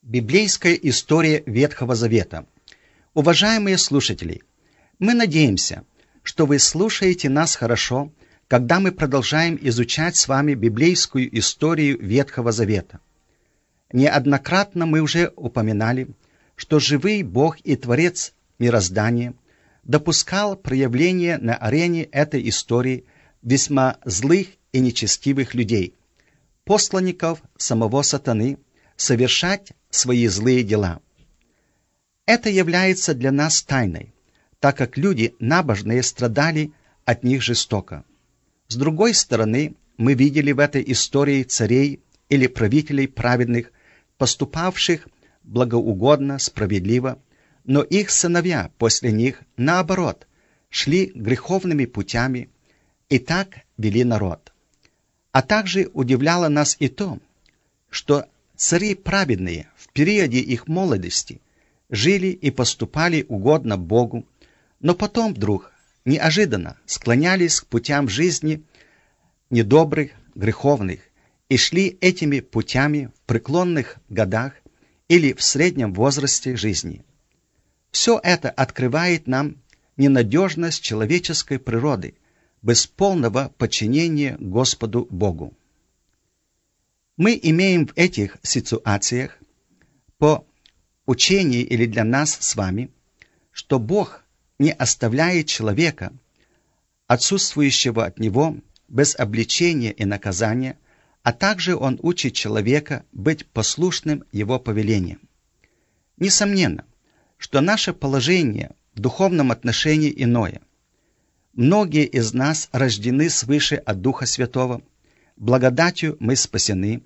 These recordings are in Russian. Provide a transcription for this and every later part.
Библейская история Ветхого Завета. Уважаемые слушатели, мы надеемся, что вы слушаете нас хорошо, когда мы продолжаем изучать с вами библейскую историю Ветхого Завета. Неоднократно мы уже упоминали, что живый Бог и Творец мироздания допускал проявление на арене этой истории весьма злых и нечестивых людей, посланников самого сатаны, совершать свои злые дела. Это является для нас тайной, так как люди набожные страдали от них жестоко. С другой стороны, мы видели в этой истории царей или правителей праведных, поступавших благоугодно, справедливо, но их сыновья после них, наоборот, шли греховными путями и так вели народ. А также удивляло нас и то, что цари праведные в периоде их молодости жили и поступали угодно Богу, но потом вдруг неожиданно склонялись к путям жизни недобрых, греховных и шли этими путями в преклонных годах или в среднем возрасте жизни. Все это открывает нам ненадежность человеческой природы без полного подчинения Господу Богу. Мы имеем в этих ситуациях по учению или для нас с вами, что Бог не оставляет человека, отсутствующего от него, без обличения и наказания, а также Он учит человека быть послушным Его повелениям. Несомненно, что наше положение в духовном отношении иное. Многие из нас рождены свыше от Духа Святого, благодатью мы спасены.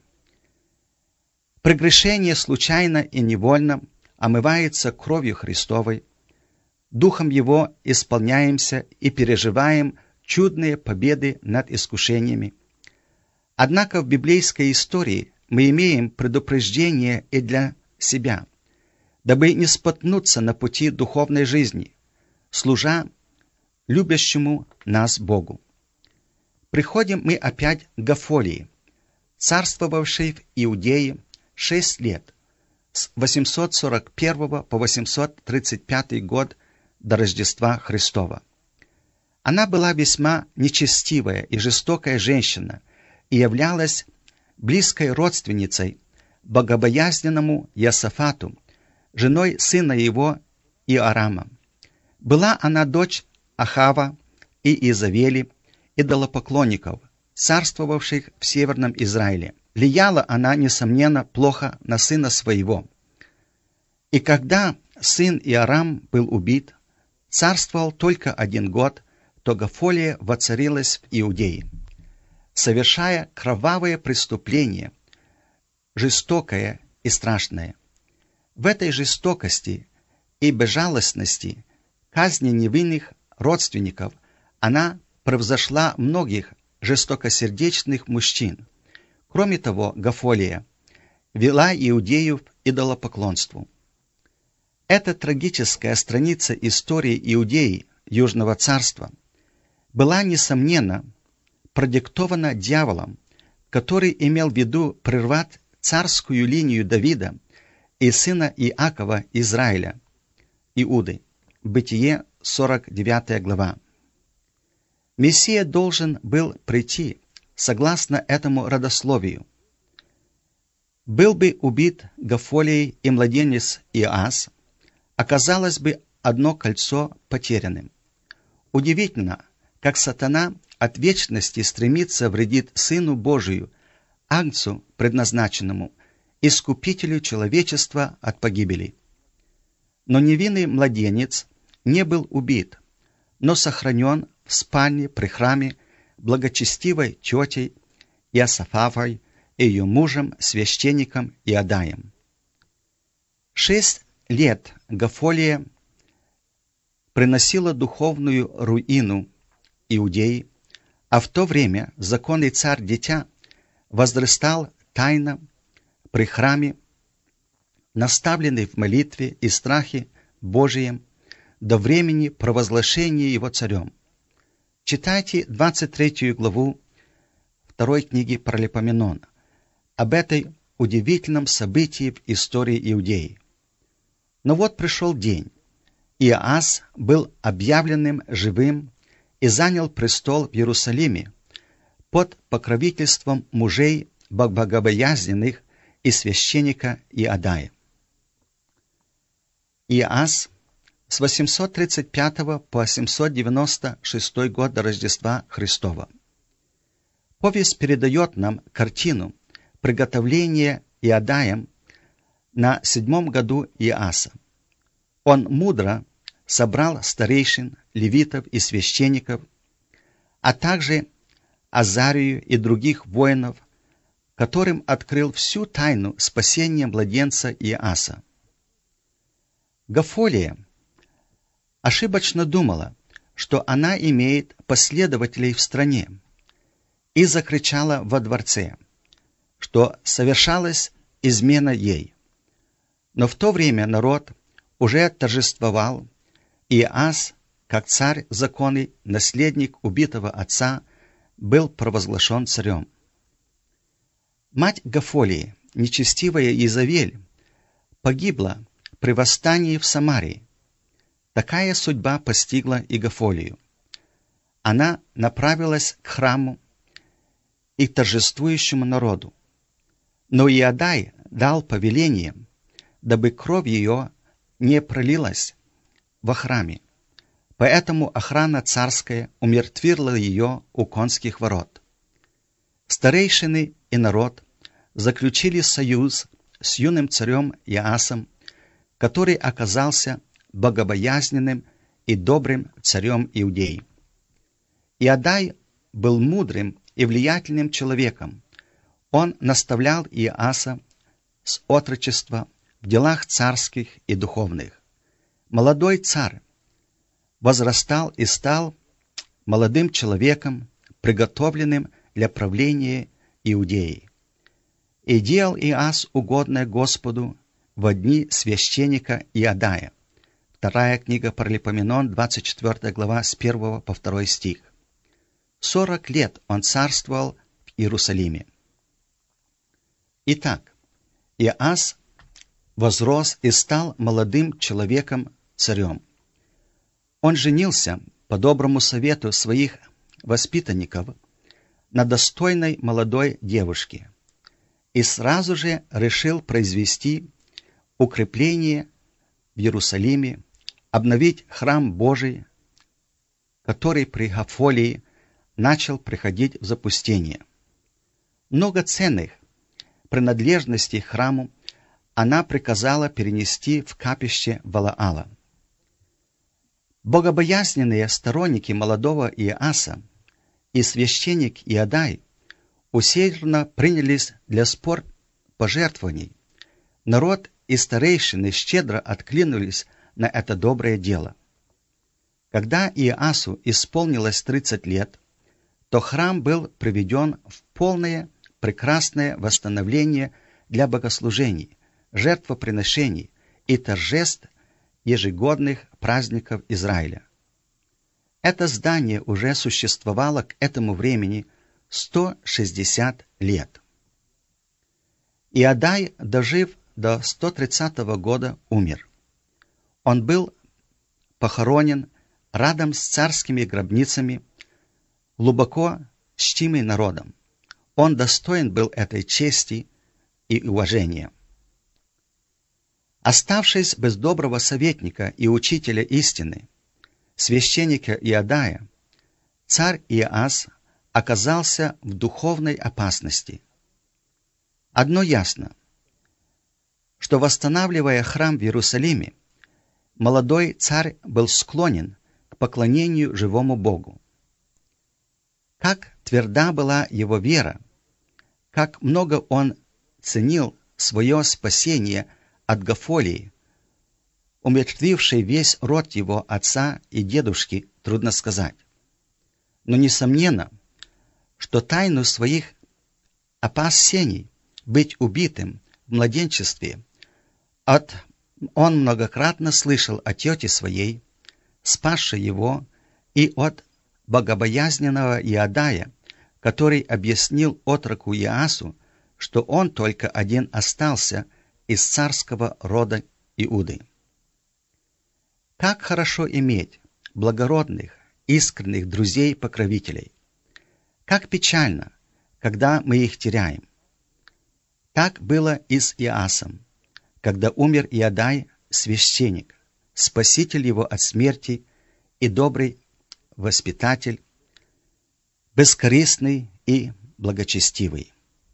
Прегрешение случайно и невольно омывается кровью Христовой. Духом Его исполняемся и переживаем чудные победы над искушениями. Однако в библейской истории мы имеем предупреждение и для себя, дабы не споткнуться на пути духовной жизни, служа любящему нас Богу. Приходим мы опять к Гафолии, царствовавшей в Иудее 6 лет, с 841 по 835 год до Рождества Христова. Она была весьма нечестивая и жестокая женщина и являлась близкой родственницей богобоязненному Иосафату, женой сына его Иорама. Была она дочь Ахава и Иезавели, идолопоклонников, царствовавших в Северном Израиле. Влияла она, несомненно, плохо на сына своего. И когда сын Иорам был убит, царствовал только 1 год, то Гафолия воцарилась в Иудее, совершая кровавое преступление, жестокое и страшное. В этой жестокости и безжалостности казни невинных родственников она превзошла многих жестокосердечных мужчин. Кроме того, Гафолия вела Иудею к идолопоклонству. Эта трагическая страница истории Иудеи, Южного царства, была, несомненно, продиктована дьяволом, который имел в виду прервать царскую линию Давида и сына Иакова Израиля, Иуды. Бытие, 49 глава. Мессия должен был прийти согласно этому родословию. Был бы убит Гафолией и младенец Иоас, оказалось бы одно кольцо потерянным. Удивительно, как сатана от вечности стремится вредить Сыну Божию, Агнцу предназначенному, Искупителю человечества от погибели. Но невинный младенец не был убит, но сохранен в спальне при храме благочестивой тетей Иосафафой и ее мужем, священником Иодаем. 6 лет Гафолия приносила духовную руину Иудеи, а в то время законный царь-дитя возрастал тайно при храме, наставленный в молитве и страхе Божием до времени провозглашения его царем. Читайте 23 главу 2 книги Паралипоменона. Об этой удивительном событии в истории Иудеи. Но вот пришел день. Иоас был объявленным живым и занял престол в Иерусалиме под покровительством мужей богобоязненных и священника Иодая. Иоас с 835 по 796 год до Рождества Христова. Повесть передает нам картину приготовления Иодаем на 7-м году Иоаса. Он мудро собрал старейшин, левитов и священников, а также Азарию и других воинов, которым открыл всю тайну спасения младенца Иоаса. Гафолия ошибочно думала, что она имеет последователей в стране, и закричала во дворце, что совершалась измена ей. Но в то время народ уже торжествовал, и Иоас, как царь законный, наследник убитого отца, был провозглашен царем. Мать Гафолии, нечестивая Иезавель, погибла при восстании в Самарии. Такая судьба постигла и Гафолию. Она направилась к храму и к торжествующему народу. Но Иодай дал повеление, дабы кровь ее не пролилась во храме. Поэтому охрана царская умертвила ее у конских ворот. Старейшины и народ заключили союз с юным царем Иоасом, который оказался богобоязненным и добрым царем Иудеи. Иодай был мудрым и влиятельным человеком. Он наставлял Иоаса с отрочества в делах царских и духовных. Молодой царь возрастал и стал молодым человеком, приготовленным для правления Иудеей. И делал Иоас угодное Господу во дни священника Иодая. Вторая книга Паралипоменон, 24 глава, с 1 по 2 стих. 40 лет он царствовал в Иерусалиме. Итак, Иоас возрос и стал молодым человеком-царем. Он женился по доброму совету своих воспитанников на достойной молодой девушке и сразу же решил произвести укрепление в Иерусалиме, обновить храм Божий, который при Гафолии начал приходить в запустение. Много ценных принадлежностей храму она приказала перенести в капище Валаала. Богобоязненные сторонники молодого Иоаса и священник Иодай усердно принялись для сбора пожертвований. Народ и старейшины щедро откликнулись на это доброе дело. Когда Иоасу исполнилось 30 лет, то храм был приведен в полное прекрасное восстановление для богослужений, жертвоприношений и торжеств ежегодных праздников Израиля. Это здание уже существовало к этому времени 160 лет. Иодай, дожив до 130 года, умер. Он был похоронен рядом с царскими гробницами, глубоко чтимый народом. Он достоин был этой чести и уважения. Оставшись без доброго советника и учителя истины, священника Иодая, царь Иоас оказался в духовной опасности. Одно ясно, что, восстанавливая храм в Иерусалиме, молодой царь был склонен к поклонению живому Богу. Как тверда была его вера, как много он ценил свое спасение от Гафолии, умертвившей весь род его отца и дедушки, трудно сказать. Но несомненно, что тайну своих опасений быть убитым в младенчестве он многократно слышал от тети своей, спасшей его, и от богобоязненного Иодая, который объяснил отроку Иоасу что он только один остался из царского рода Иуды. Как хорошо иметь благородных, искренних друзей-покровителей. Как печально, когда мы их теряем. Так было и с Иасом, когда умер Иодай, священник, спаситель его от смерти и добрый воспитатель, бескорыстный и благочестивый.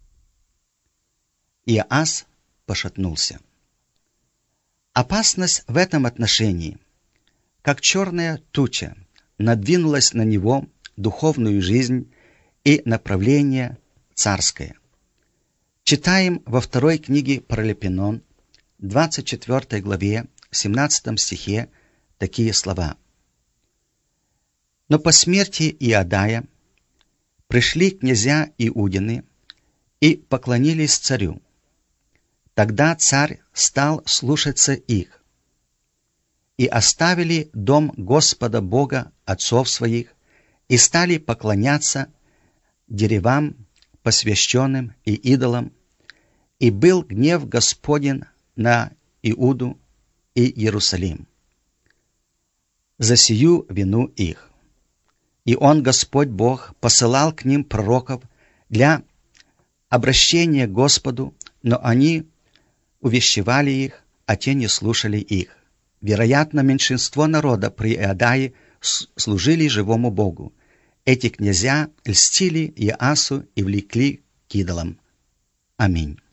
Иоас пошатнулся. Опасность в этом отношении, как черная туча, надвинулась на него духовную жизнь и направление царское. Читаем во второй книге Паралипоменон, 24 главе, 17 стихе, такие слова. «Но по смерти Иодая пришли князья Иудины и поклонились царю. Тогда царь стал слушаться их, и оставили дом Господа Бога отцов своих, и стали поклоняться деревам, посвященным и идолам, и был гнев Господень на Иуду и Иерусалим за сию вину их. И он, Господь Бог, посылал к ним пророков для обращения к Господу, но они увещевали их, а те не слушали их. Вероятно, меньшинство народа при Иодае служили живому Богу. Эти князья льстили Иоасу и влекли к идолам. Аминь.